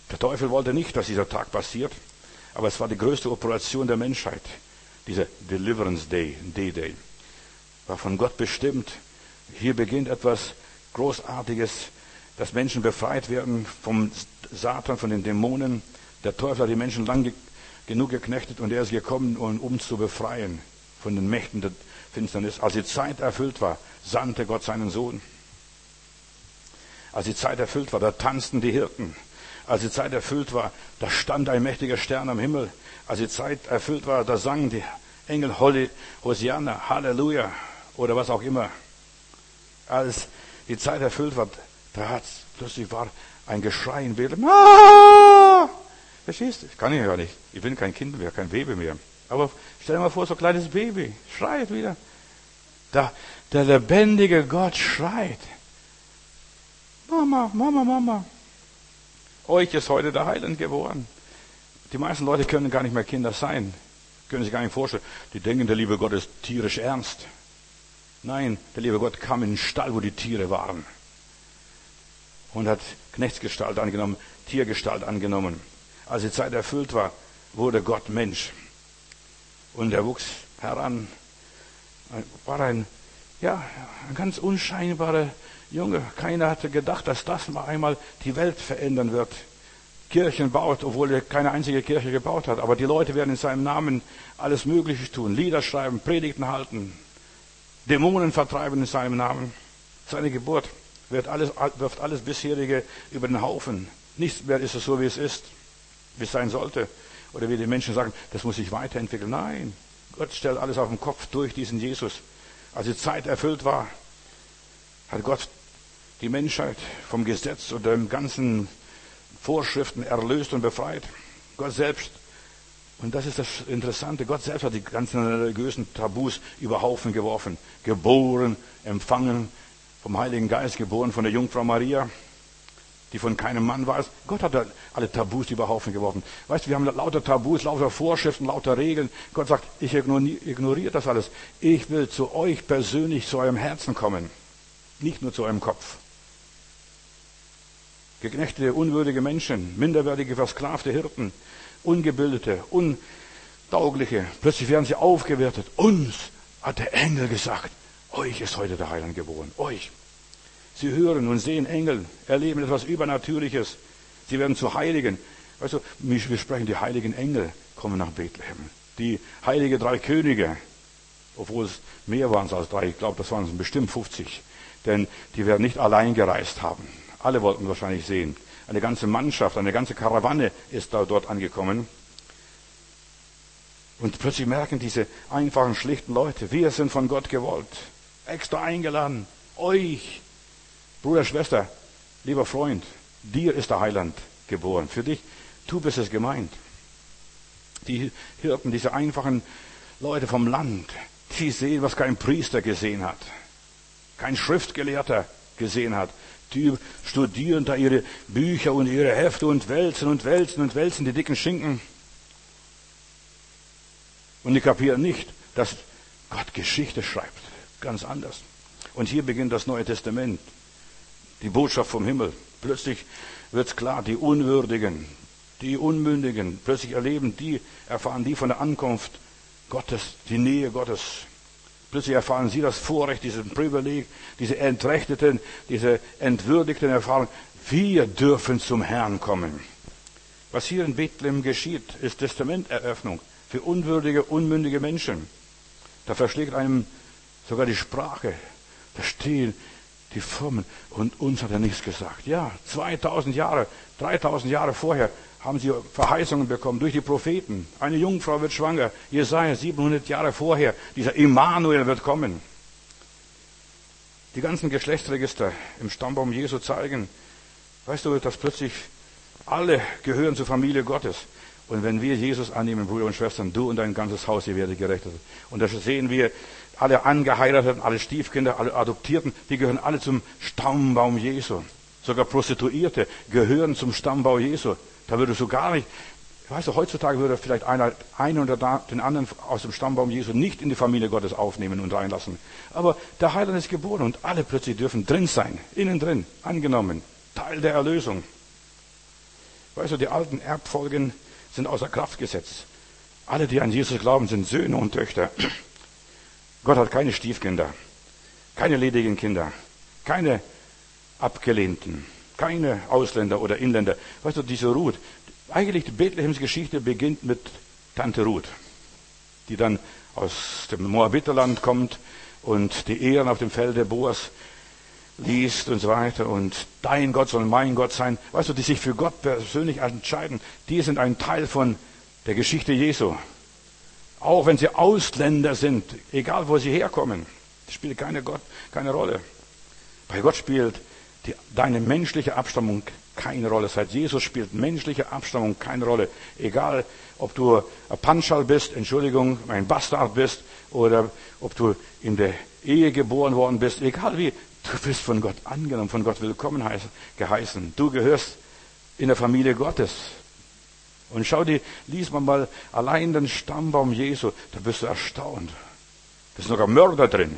Der Teufel wollte nicht, dass dieser Tag passiert, aber es war die größte Operation der Menschheit. Dieser Deliverance Day, D-Day, war von Gott bestimmt. Hier beginnt etwas Großartiges, dass Menschen befreit werden vom Satan, von den Dämonen. Der Teufel hat die Menschen lang genug geknechtet und er ist gekommen, um uns zu befreien von den Mächten der Finsternis. Als die Zeit erfüllt war, sandte Gott seinen Sohn. Als die Zeit erfüllt war, da tanzten die Hirten. Als die Zeit erfüllt war, da stand ein mächtiger Stern am Himmel. Als die Zeit erfüllt war, da sangen die Engel Holly, Hosianna, Halleluja oder was auch immer. Als die Zeit erfüllt war, da hat's, plötzlich war ein Geschrei in Bethlehem. Ah! Verstehst du? Ich kann ja nicht. Ich bin kein Kind mehr, kein Baby mehr. Aber stell dir mal vor, so ein kleines Baby schreit wieder. Da, der lebendige Gott schreit. Mama, Mama, Mama. Euch ist heute der Heiland geboren. Die meisten Leute können gar nicht mehr Kinder sein. Können sich gar nicht vorstellen. Die denken, der liebe Gott ist tierisch ernst. Nein, der liebe Gott kam in den Stall, wo die Tiere waren. Und hat Knechtsgestalt angenommen, Tiergestalt angenommen. Als die Zeit erfüllt war, wurde Gott Mensch. Und er wuchs heran. War ein, ja, ein ganz unscheinbarer Junge. Keiner hatte gedacht, dass das mal einmal die Welt verändern wird. Kirchen baut, obwohl er keine einzige Kirche gebaut hat. Aber die Leute werden in seinem Namen alles Mögliche tun. Lieder schreiben, Predigten halten, Dämonen vertreiben in seinem Namen. Seine Geburt wird alles, wirft alles bisherige über den Haufen. Nichts mehr ist es so, wie es ist, wie es sein sollte. Oder wie die Menschen sagen, das muss sich weiterentwickeln. Nein, Gott stellt alles auf den Kopf durch diesen Jesus. Als die Zeit erfüllt war, hat Gott die Menschheit vom Gesetz und den ganzen Vorschriften erlöst und befreit. Gott selbst, und das ist das Interessante, Gott selbst hat die ganzen religiösen Tabus über Haufen geworfen. Geboren, empfangen, vom Heiligen Geist geboren, von der Jungfrau Maria, die von keinem Mann war. Gott hat alle Tabus über Haufen geworfen. Weißt du, wir haben lauter Tabus, lauter Vorschriften, lauter Regeln. Gott sagt, ich ignoriere das alles. Ich will zu euch persönlich, zu eurem Herzen kommen. Nicht nur zu eurem Kopf. Geknechtete, unwürdige Menschen, minderwertige, versklavte Hirten, ungebildete, untaugliche. Plötzlich werden sie aufgewertet. Uns hat der Engel gesagt, euch ist heute der Heiland geboren. Euch. Sie hören und sehen Engel, erleben etwas Übernatürliches. Sie werden zu Heiligen. Weißt du, wir sprechen, die heiligen Engel kommen nach Bethlehem. Die heilige drei Könige, obwohl es mehr waren als drei, ich glaube, das waren bestimmt fünfzig. Denn die werden nicht allein gereist haben. Alle wollten wahrscheinlich sehen. Eine ganze Mannschaft, eine ganze Karawanne ist da dort angekommen. Und plötzlich merken diese einfachen, schlichten Leute, wir sind von Gott gewollt. Extra eingeladen. Euch, Bruder, Schwester, lieber Freund, dir ist der Heiland geboren. Für dich, du bist es gemeint. Die Hirten, diese einfachen Leute vom Land, die sehen, was kein Priester gesehen hat. Kein Schriftgelehrter gesehen hat. Die studieren da ihre Bücher und ihre Hefte und wälzen und wälzen und wälzen die dicken Schinken. Und die kapieren nicht, dass Gott Geschichte schreibt. Ganz anders. Und hier beginnt das Neue Testament. Die Botschaft vom Himmel. Plötzlich wird's klar, die Unwürdigen, die Unmündigen, plötzlich erleben die, erfahren die von der Ankunft Gottes, die Nähe Gottes. Plötzlich erfahren sie das Vorrecht, diesen Privileg, diese Entrechteten, diese Entwürdigten erfahren, wir dürfen zum Herrn kommen. Was hier in Bethlehem geschieht, ist Testamenteröffnung für unwürdige, unmündige Menschen. Da verschlägt einem sogar die Sprache. Da stehen die Firmen und uns hat er nichts gesagt. Ja, zweitausend Jahre, dreitausend Jahre vorher haben sie Verheißungen bekommen durch die Propheten. Eine Jungfrau wird schwanger. Jesaja, siebenhundert Jahre vorher. Dieser Immanuel wird kommen. Die ganzen Geschlechtsregister im Stammbaum Jesu zeigen, weißt du, dass plötzlich alle gehören zur Familie Gottes. Und wenn wir Jesus annehmen, Brüder und Schwestern, du und dein ganzes Haus, ihr werdet gerechnet. Und das sehen wir, alle Angeheirateten, alle Stiefkinder, alle Adoptierten, die gehören alle zum Stammbaum Jesu. Sogar Prostituierte gehören zum Stammbaum Jesu. Da würde so gar nicht, weißt du, heutzutage würde vielleicht einer einen oder den anderen aus dem Stammbaum Jesu nicht in die Familie Gottes aufnehmen und reinlassen. Aber der Heiland ist geboren und alle plötzlich dürfen drin sein, innen drin, angenommen, Teil der Erlösung. Weißt du, die alten Erbfolgen sind außer Kraft gesetzt. Alle, die an Jesus glauben, sind Söhne und Töchter. Gott hat keine Stiefkinder, keine ledigen Kinder, keine Abgelehnten, keine Ausländer oder Inländer. Weißt du, diese Ruth, eigentlich die Bethlehems Geschichte beginnt mit Tante Ruth, die dann aus dem Moabiterland kommt und die Ehren auf dem Felde Boas liest und so weiter und dein Gott soll mein Gott sein. Weißt du, die sich für Gott persönlich entscheiden, die sind ein Teil von der Geschichte Jesu. Auch wenn sie Ausländer sind, egal wo sie herkommen, spielt keine, Gott, keine Rolle. Bei Gott spielt die, deine menschliche Abstammung keine Rolle. Seit Jesus spielt menschliche Abstammung keine Rolle. Egal, ob du ein Panschal bist, Entschuldigung, ein Bastard bist, oder ob du in der Ehe geboren worden bist, egal wie, du bist von Gott angenommen, von Gott willkommen geheißen. Du gehörst in der Familie Gottes. Und schau dir, lies man mal allein den Stammbaum Jesu, da bist du erstaunt. Da ist sogar Mörder drin.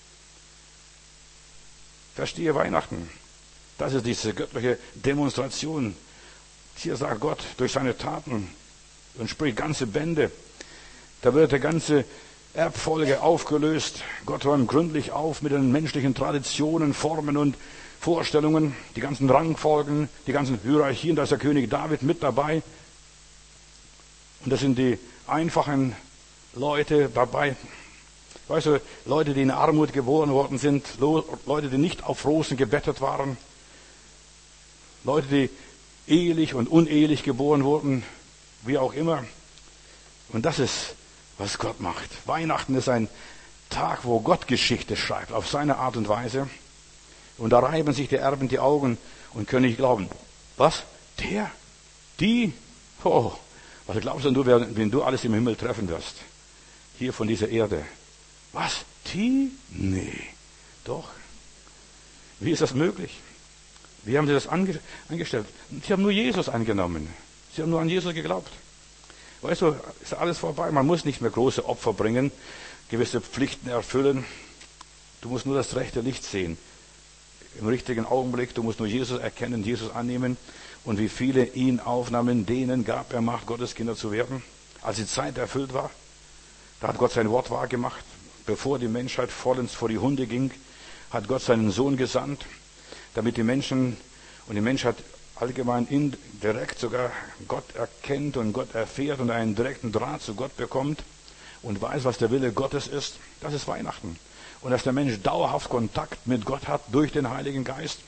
Verstehe Weihnachten. Das ist diese göttliche Demonstration. Hier sagt Gott durch seine Taten und spricht ganze Bände. Da wird die ganze Erbfolge aufgelöst. Gott räumt gründlich auf mit den menschlichen Traditionen, Formen und Vorstellungen, die ganzen Rangfolgen, die ganzen Hierarchien. Da ist der König David mit dabei. Und das sind die einfachen Leute dabei. Weißt du, Leute, die in Armut geboren worden sind, Leute, die nicht auf Rosen gebettet waren, Leute, die ehelich und unehelich geboren wurden, wie auch immer. Und das ist, was Gott macht. Weihnachten ist ein Tag, wo Gott Geschichte schreibt, auf seine Art und Weise. Und da reiben sich die Erben die Augen und können nicht glauben. Was? Der? Die? Oh. Was glaubst du, wenn du alles im Himmel treffen wirst? Hier von dieser Erde. Was? Die? Nee. Doch. Wie ist das möglich? Wie haben sie das angestellt? Sie haben nur Jesus angenommen. Sie haben nur an Jesus geglaubt. Weißt du, ist alles vorbei. Man muss nicht mehr große Opfer bringen, gewisse Pflichten erfüllen. Du musst nur das rechte Licht sehen. Im richtigen Augenblick. Du musst nur Jesus erkennen, Jesus annehmen. Und wie viele ihn aufnahmen, denen gab er Macht, Gottes Kinder zu werden. Als die Zeit erfüllt war, da hat Gott sein Wort wahr gemacht. Bevor die Menschheit vollends vor die Hunde ging, hat Gott seinen Sohn gesandt, damit die Menschen und die Menschheit allgemein indirekt sogar Gott erkennt und Gott erfährt und einen direkten Draht zu Gott bekommt und weiß, was der Wille Gottes ist. Das ist Weihnachten. Und dass der Mensch dauerhaft Kontakt mit Gott hat durch den Heiligen Geist.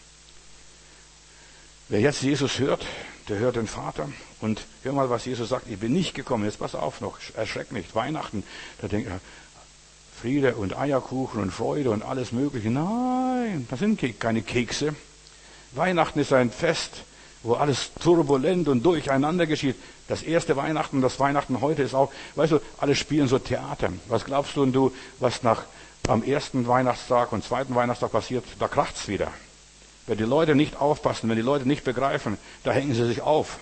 Wer jetzt Jesus hört, der hört den Vater. Und hör mal, was Jesus sagt. Ich bin nicht gekommen. Jetzt pass auf noch. Erschreck nicht. Weihnachten. Da denkt er, Friede und Eierkuchen und Freude und alles Mögliche. Nein, das sind keine Kekse. Weihnachten ist ein Fest, wo alles turbulent und durcheinander geschieht. Das erste Weihnachten, das Weihnachten heute ist auch, weißt du, alle spielen so Theater. Was glaubst du und du, was nach am ersten Weihnachtstag und zweiten Weihnachtstag passiert? Da kracht's wieder. Wenn die Leute nicht aufpassen, wenn die Leute nicht begreifen, da hängen sie sich auf.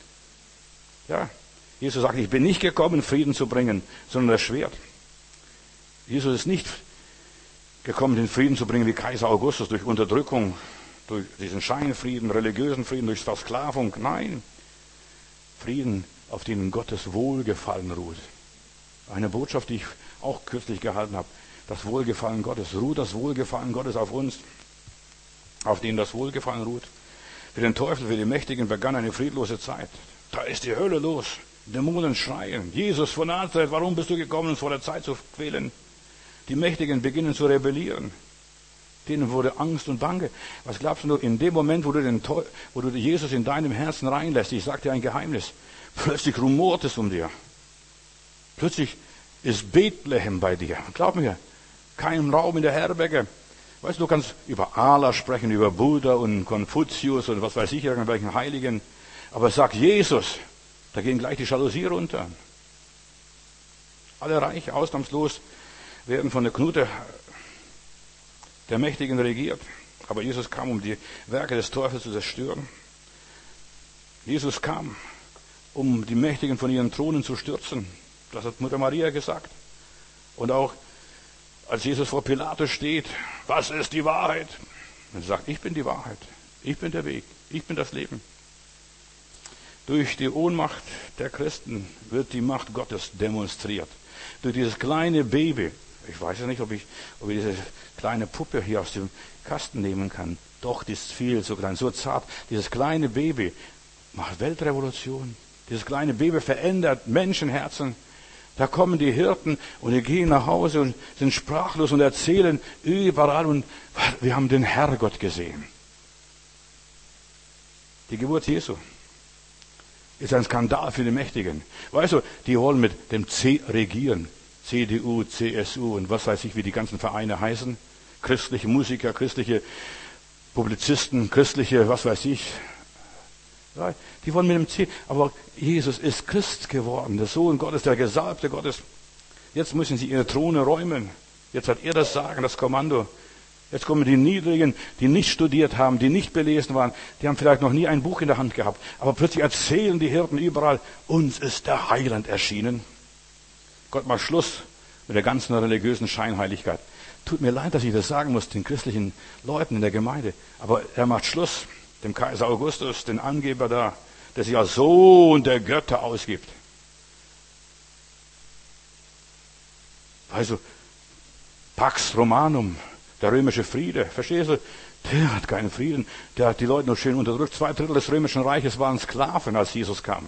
Ja, Jesus sagt, ich bin nicht gekommen, Frieden zu bringen, sondern das Schwert. Jesus ist nicht gekommen, den Frieden zu bringen wie Kaiser Augustus durch Unterdrückung, durch diesen Scheinfrieden, religiösen Frieden, durch Versklavung. Nein, Frieden, auf den Gottes Wohlgefallen ruht. Eine Botschaft, die ich auch kürzlich gehalten habe. Das Wohlgefallen Gottes. Ruht das Wohlgefallen Gottes auf uns, auf denen das Wohlgefallen ruht. Für den Teufel, für die Mächtigen begann eine friedlose Zeit. Da ist die Hölle los. Dämonen schreien. Jesus von Nazareth, warum bist du gekommen, uns vor der Zeit zu quälen? Die Mächtigen beginnen zu rebellieren. Denen wurde Angst und Bange. Was glaubst du, in dem Moment, wo du, den, wo du Jesus in deinem Herzen reinlässt, ich sag dir ein Geheimnis, plötzlich rumort es um dir. Plötzlich ist Bethlehem bei dir. Glaub mir, kein Raum in der Herberge. Weißt du, du kannst über Allah sprechen, über Buddha und Konfuzius und was weiß ich, irgendwelchen Heiligen. Aber sag Jesus, da gehen gleich die Jalousie runter. Alle Reiche, ausnahmslos, werden von der Knute der Mächtigen regiert. Aber Jesus kam, um die Werke des Teufels zu zerstören. Jesus kam, um die Mächtigen von ihren Thronen zu stürzen. Das hat Mutter Maria gesagt. Und auch als Jesus vor Pilatus steht, was ist die Wahrheit? Und er sagt, ich bin die Wahrheit. Ich bin der Weg. Ich bin das Leben. Durch die Ohnmacht der Christen wird die Macht Gottes demonstriert. Durch dieses kleine Baby. Ich weiß ja nicht, ob ich, ob ich diese kleine Puppe hier aus dem Kasten nehmen kann. Doch, die ist viel zu klein, so zart. Dieses kleine Baby macht Weltrevolution. Dieses kleine Baby verändert Menschenherzen. Da kommen die Hirten und die gehen nach Hause und sind sprachlos und erzählen überall und wir haben den Herrgott gesehen. Die Geburt Jesu ist ein Skandal für die Mächtigen. Weißt du, die wollen mit dem C regieren. C D U, C S U und was weiß ich, wie die ganzen Vereine heißen. Christliche Musiker, christliche Publizisten, christliche, was weiß ich. Ja, die wollen mit dem C. Aber Jesus ist Christ geworden, der Sohn Gottes, der Gesalbte Gottes. Jetzt müssen sie ihre Throne räumen. Jetzt hat er das Sagen, das Kommando. Jetzt kommen die Niedrigen, die nicht studiert haben, die nicht belesen waren, die haben vielleicht noch nie ein Buch in der Hand gehabt. Aber plötzlich erzählen die Hirten überall, uns ist der Heiland erschienen. Gott macht Schluss mit der ganzen religiösen Scheinheiligkeit. Tut mir leid, dass ich das sagen muss, den christlichen Leuten in der Gemeinde. Aber er macht Schluss, dem Kaiser Augustus, den Angeber da, der sich als Sohn der Götter ausgibt. Also, Pax Romanum, der römische Friede, verstehst du? Der hat keinen Frieden, der hat die Leute noch schön unterdrückt. Zwei Drittel des römischen Reiches waren Sklaven, als Jesus kam.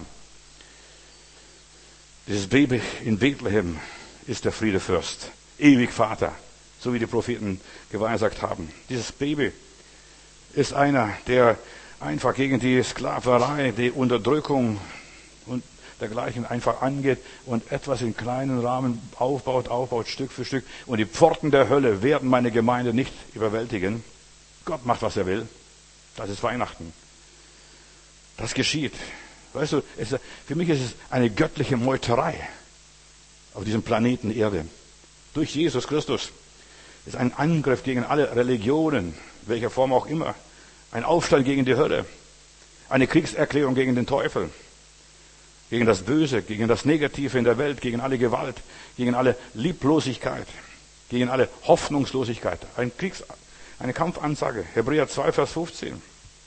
Dieses Baby in Bethlehem ist der Friedefürst, ewig Vater, so wie die Propheten geweissagt haben. Dieses Baby ist einer, der einfach gegen die Sklaverei, die Unterdrückung und dergleichen einfach angeht und etwas in kleinen Rahmen aufbaut, aufbaut, Stück für Stück. Und die Pforten der Hölle werden meine Gemeinde nicht überwältigen. Gott macht, was er will. Das ist Weihnachten. Das geschieht. Weißt du, es, für mich ist es eine göttliche Meuterei auf diesem Planeten Erde. Durch Jesus Christus ist ein Angriff gegen alle Religionen, welcher Form auch immer. Ein Aufstand gegen die Hölle. Eine Kriegserklärung gegen den Teufel. Gegen das Böse, gegen das Negative in der Welt, gegen alle Gewalt, gegen alle Lieblosigkeit, gegen alle Hoffnungslosigkeit. Ein Kriegs, eine Kampfansage. Hebräer zwei, Vers fünfzehn.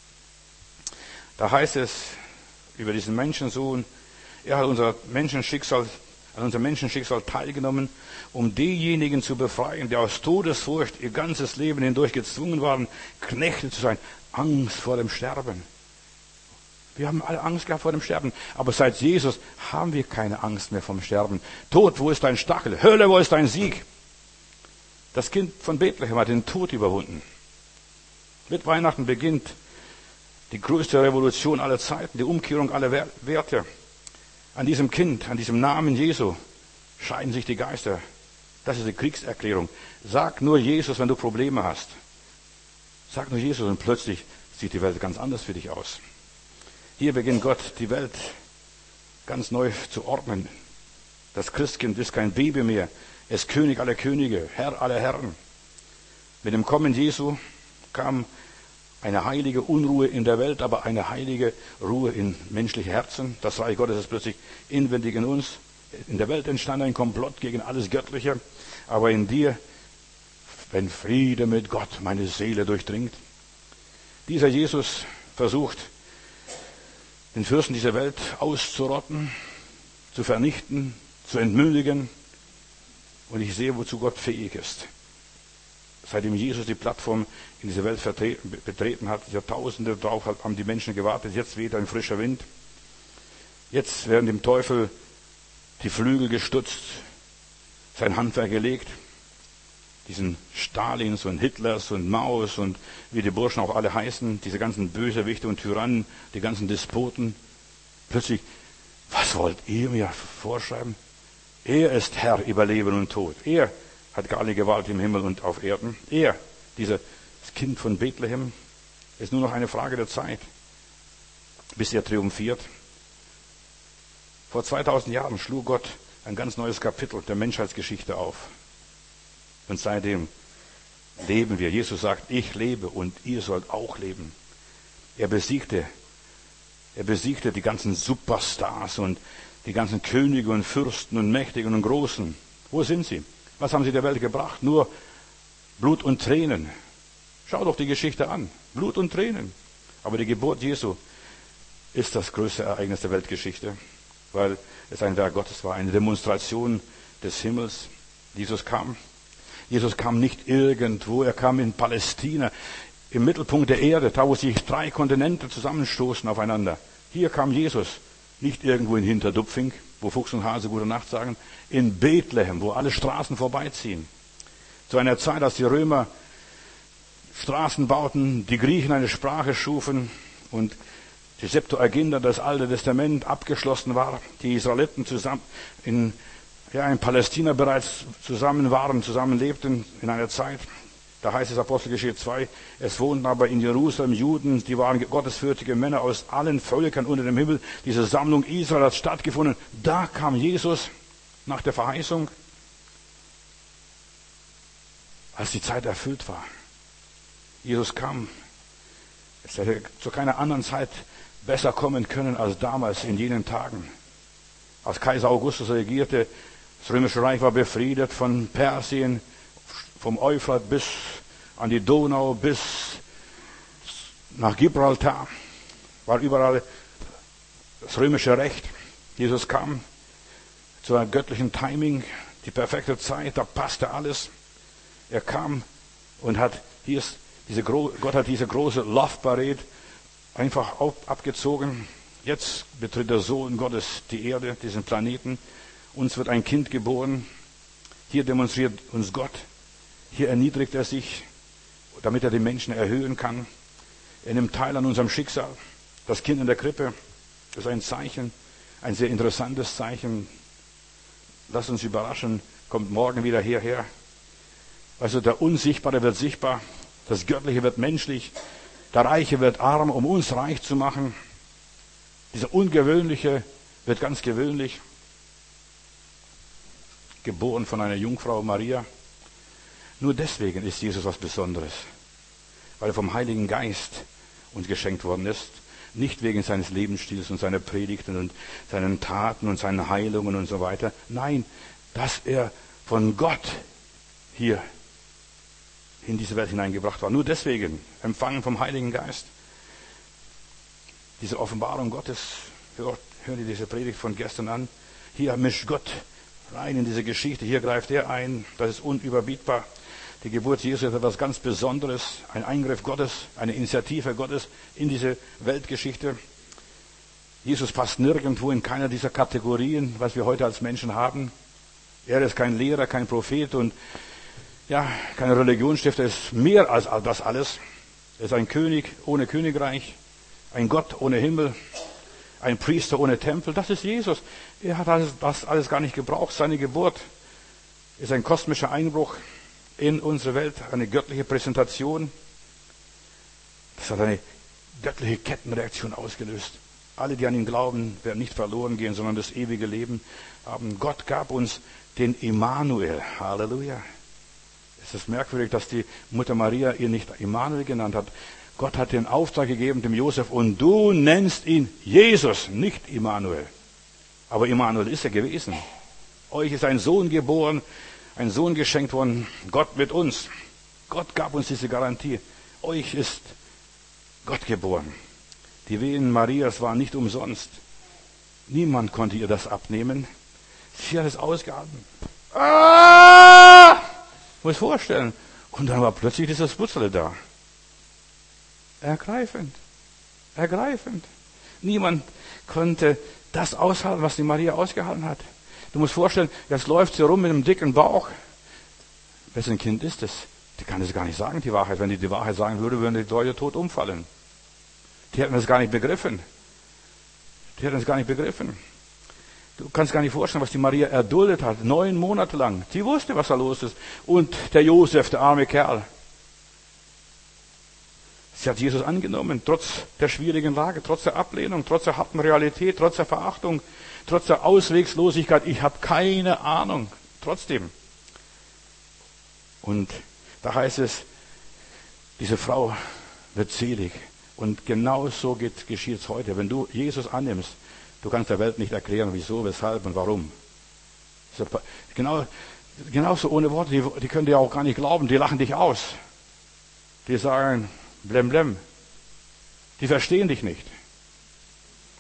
Da heißt es über diesen Menschensohn, er hat unser Menschenschicksal, an unserem Menschenschicksal teilgenommen, um diejenigen zu befreien, die aus Todesfurcht ihr ganzes Leben hindurch gezwungen waren, Knechte zu sein. Angst vor dem Sterben. Wir haben alle Angst gehabt vor dem Sterben. Aber seit Jesus haben wir keine Angst mehr vom Sterben. Tod, wo ist dein Stachel? Hölle, wo ist dein Sieg? Das Kind von Bethlehem hat den Tod überwunden. Mit Weihnachten beginnt die größte Revolution aller Zeiten, die Umkehrung aller Werte. An diesem Kind, an diesem Namen Jesu scheiden sich die Geister. Das ist die Kriegserklärung. Sag nur Jesus, wenn du Probleme hast. Sag nur Jesus und plötzlich sieht die Welt ganz anders für dich aus. Hier beginnt Gott, die Welt ganz neu zu ordnen. Das Christkind ist kein Baby mehr. Er ist König aller Könige, Herr aller Herren. Mit dem Kommen Jesu kam eine heilige Unruhe in der Welt, aber eine heilige Ruhe in menschliche Herzen. Das Reich Gottes ist plötzlich inwendig in uns. In der Welt entstand ein Komplott gegen alles Göttliche, aber in dir, wenn Friede mit Gott meine Seele durchdringt. Dieser Jesus versucht, den Fürsten dieser Welt auszurotten, zu vernichten, zu entmündigen. Und ich sehe, wozu Gott fähig ist. Seitdem Jesus die Plattform in diese Welt betreten hat, Jahrtausende drauf haben die Menschen gewartet, jetzt weht ein frischer Wind. Jetzt werden dem Teufel die Flügel gestutzt, sein Handwerk gelegt. Diesen Stalins und Hitlers und Maos und wie die Burschen auch alle heißen, diese ganzen Bösewichte und Tyrannen, die ganzen Despoten. Plötzlich, was wollt ihr mir vorschreiben? Er ist Herr über Leben und Tod. Er hat gar alle Gewalt im Himmel und auf Erden. Er, dieses Kind von Bethlehem, ist nur noch eine Frage der Zeit, bis er triumphiert. Vor zweitausend Jahren schlug Gott ein ganz neues Kapitel der Menschheitsgeschichte auf. Und seitdem leben wir. Jesus sagt, ich lebe und ihr sollt auch leben. Er besiegte, er besiegte die ganzen Superstars und die ganzen Könige und Fürsten und Mächtigen und Großen. Wo sind sie? Was haben sie der Welt gebracht? Nur Blut und Tränen. Schau doch die Geschichte an. Blut und Tränen. Aber die Geburt Jesu ist das größte Ereignis der Weltgeschichte, weil es ein Werk Gottes war, eine Demonstration des Himmels. Jesus kam. Jesus kam nicht irgendwo, er kam in Palästina, im Mittelpunkt der Erde, da wo sich drei Kontinente zusammenstoßen aufeinander. Hier kam Jesus, nicht irgendwo in Hinterdupfing, wo Fuchs und Hase gute Nacht sagen, in Bethlehem, wo alle Straßen vorbeiziehen. Zu einer Zeit, als die Römer Straßen bauten, die Griechen eine Sprache schufen und die Septuaginta, das Alte Testament, abgeschlossen war, die Israeliten zusammen in, ja, in Palästina bereits zusammen waren, zusammen lebten in einer Zeit. Da heißt es Apostelgeschichte zwei, es wohnten aber in Jerusalem Juden, die waren gottesfürchtige Männer aus allen Völkern unter dem Himmel. Diese Sammlung Israel hat stattgefunden. Da kam Jesus nach der Verheißung, als die Zeit erfüllt war. Jesus kam. Es hätte zu keiner anderen Zeit besser kommen können als damals in jenen Tagen. Als Kaiser Augustus regierte, das Römische Reich war befriedet von Persien, vom Euphrat bis an die Donau, bis nach Gibraltar, war überall das römische Recht. Jesus kam zu einem göttlichen Timing, die perfekte Zeit, da passte alles. Er kam und hat hier ist diese Gott hat diese große Love Parade einfach auf, abgezogen. Jetzt betritt der Sohn Gottes die Erde, diesen Planeten. Uns wird ein Kind geboren. Hier demonstriert uns Gott. Hier erniedrigt er sich, damit er die Menschen erhöhen kann. Er nimmt teil an unserem Schicksal. Das Kind in der Krippe ist ein Zeichen, ein sehr interessantes Zeichen. Lasst uns überraschen, kommt morgen wieder hierher. Also der Unsichtbare wird sichtbar, das Göttliche wird menschlich, der Reiche wird arm, um uns reich zu machen. Dieser Ungewöhnliche wird ganz gewöhnlich, geboren von einer Jungfrau Maria. Nur deswegen ist Jesus was Besonderes, weil er vom Heiligen Geist uns geschenkt worden ist, nicht wegen seines Lebensstils und seiner Predigten und seinen Taten und seinen Heilungen und so weiter. Nein, dass er von Gott hier in diese Welt hineingebracht war. Nur deswegen, empfangen vom Heiligen Geist. Diese Offenbarung Gottes, hören Sie diese Predigt von gestern an. Hier mischt Gott rein in diese Geschichte, hier greift er ein, das ist unüberbietbar. Die Geburt Jesu ist etwas ganz Besonderes, ein Eingriff Gottes, eine Initiative Gottes in diese Weltgeschichte. Jesus passt nirgendwo in keiner dieser Kategorien, was wir heute als Menschen haben. Er ist kein Lehrer, kein Prophet und ja, kein Religionsstifter, er ist mehr als all das alles. Er ist ein König ohne Königreich, ein Gott ohne Himmel, ein Priester ohne Tempel. Das ist Jesus. Er hat das alles gar nicht gebraucht. Seine Geburt ist ein kosmischer Einbruch in unsere Welt, eine göttliche Präsentation. Das hat eine göttliche Kettenreaktion ausgelöst. Alle, die an ihn glauben, werden nicht verloren gehen, sondern das ewige Leben haben. Gott gab uns den Immanuel. Halleluja. Es ist merkwürdig, dass die Mutter Maria ihn nicht Immanuel genannt hat. Gott hat den Auftrag gegeben dem Josef, und du nennst ihn Jesus, nicht Immanuel. Aber Immanuel ist er gewesen. Euch ist ein Sohn geboren, ein Sohn geschenkt worden, Gott mit uns. Gott gab uns diese Garantie. Euch ist Gott geboren. Die Wehen Marias waren nicht umsonst. Niemand konnte ihr das abnehmen. Sie hat es ausgehalten. Ah! Muss vorstellen. Und dann war plötzlich dieses Putzle da. Ergreifend. Ergreifend. Niemand konnte das aushalten, was die Maria ausgehalten hat. Du musst vorstellen, jetzt läuft sie rum mit einem dicken Bauch. Wessen Kind ist es? Die kann es gar nicht sagen, die Wahrheit. Wenn die die Wahrheit sagen würde, würden die Leute tot umfallen. Die hätten es gar nicht begriffen. Die hätten es gar nicht begriffen. Du kannst gar nicht vorstellen, was die Maria erduldet hat. Neun Monate lang. Sie wusste, was da los ist. Und der Josef, der arme Kerl. Sie hat Jesus angenommen, trotz der schwierigen Lage, trotz der Ablehnung, trotz der harten Realität, trotz der Verachtung, trotz der Auswegslosigkeit. Ich habe keine Ahnung. Trotzdem. Und da heißt es, diese Frau wird selig. Und genau so geht, geschieht es heute. Wenn du Jesus annimmst, du kannst der Welt nicht erklären, wieso, weshalb und warum. Genau, genauso ohne Worte, die, die können dir auch gar nicht glauben, die lachen dich aus. Die sagen, blem blem. Die verstehen dich nicht.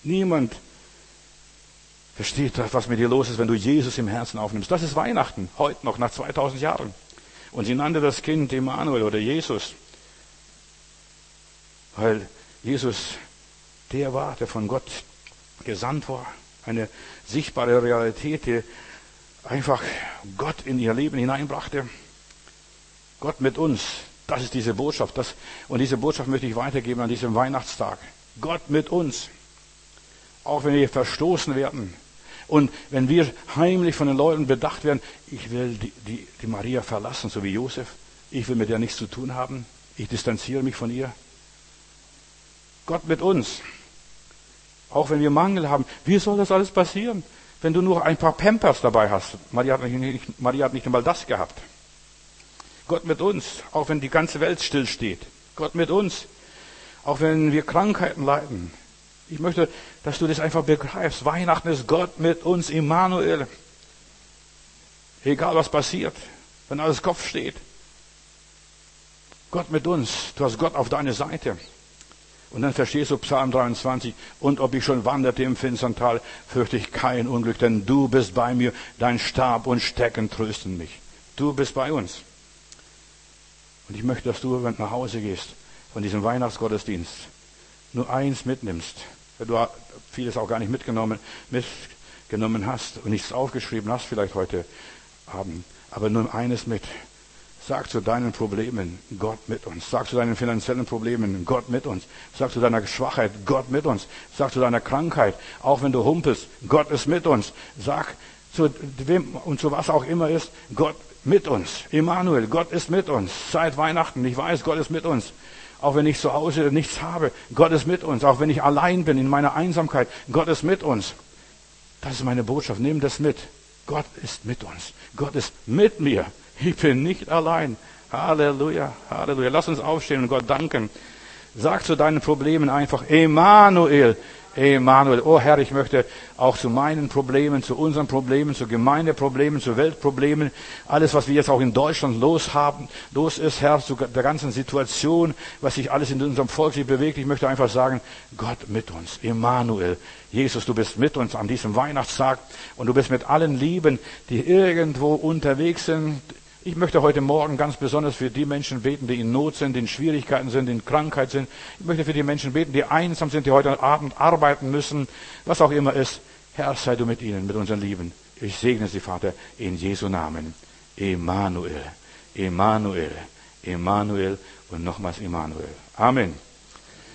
Niemand versteht, was mit dir los ist, wenn du Jesus im Herzen aufnimmst. Das ist Weihnachten, heute noch, nach zweitausend Jahren. Und sie nannte das Kind Emmanuel oder Jesus, weil Jesus der war, der von Gott gesandt war. Eine sichtbare Realität, die einfach Gott in ihr Leben hineinbrachte. Gott mit uns, das ist diese Botschaft. Das, und diese Botschaft möchte ich weitergeben an diesem Weihnachtstag. Gott mit uns. Auch wenn wir verstoßen werden. Und wenn wir heimlich von den Leuten bedacht werden, ich will die, die, die Maria verlassen, so wie Josef. Ich will mit ihr nichts zu tun haben. Ich distanziere mich von ihr. Gott mit uns. Auch wenn wir Mangel haben. Wie soll das alles passieren, wenn du nur ein paar Pampers dabei hast? Maria hat nicht, Maria hat nicht einmal das gehabt. Gott mit uns, auch wenn die ganze Welt stillsteht. Gott mit uns, auch wenn wir Krankheiten leiden. Ich möchte, dass du das einfach begreifst. Weihnachten ist Gott mit uns, Immanuel. Egal was passiert, wenn alles Kopf steht. Gott mit uns, du hast Gott auf deiner Seite. Und dann verstehst du Psalm dreiundzwanzig, und ob ich schon wanderte im finstern Tal, fürchte ich kein Unglück, denn du bist bei mir, dein Stab und Stecken trösten mich. Du bist bei uns. Und ich möchte, dass du, wenn du nach Hause gehst, von diesem Weihnachtsgottesdienst, nur eins mitnimmst. Wenn du vieles auch gar nicht mitgenommen, mitgenommen hast und nichts aufgeschrieben hast, vielleicht heute Abend, aber nur eines mit. Sag zu deinen Problemen, Gott mit uns. Sag zu deinen finanziellen Problemen, Gott mit uns. Sag zu deiner Schwachheit, Gott mit uns. Sag zu deiner Krankheit, auch wenn du humpelst, Gott ist mit uns. Sag zu wem und zu was auch immer ist, Gott mit uns. Immanuel, Gott ist mit uns. Seit Weihnachten, ich weiß, Gott ist mit uns. Auch wenn ich zu Hause nichts habe, Gott ist mit uns. Auch wenn ich allein bin in meiner Einsamkeit, Gott ist mit uns. Das ist meine Botschaft, nimm das mit. Gott ist mit uns. Gott ist mit mir. Ich bin nicht allein. Halleluja, Halleluja. Lass uns aufstehen und Gott danken. Sag zu deinen Problemen einfach, Emmanuel, Emmanuel. Oh Herr, ich möchte auch zu meinen Problemen, zu unseren Problemen, zu Gemeindeproblemen, zu Weltproblemen, alles, was wir jetzt auch in Deutschland los haben, los ist, Herr, zu der ganzen Situation, was sich alles in unserem Volk sich bewegt. Ich möchte einfach sagen, Gott mit uns, Emmanuel. Jesus, du bist mit uns an diesem Weihnachtstag und du bist mit allen Lieben, die irgendwo unterwegs sind. Ich möchte heute Morgen ganz besonders für die Menschen beten, die in Not sind, die in Schwierigkeiten sind, die in Krankheit sind. Ich möchte für die Menschen beten, die einsam sind, die heute Abend arbeiten müssen, was auch immer ist. Herr, sei du mit ihnen, mit unseren Lieben. Ich segne sie, Vater, in Jesu Namen. Emmanuel, Emmanuel, Emmanuel und nochmals Emmanuel. Amen.